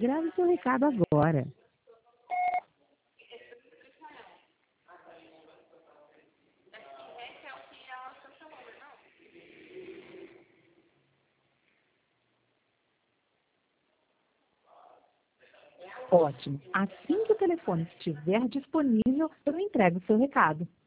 Grave seu recado agora. Ótimo. Assim que o telefone estiver disponível, eu entrego o seu recado.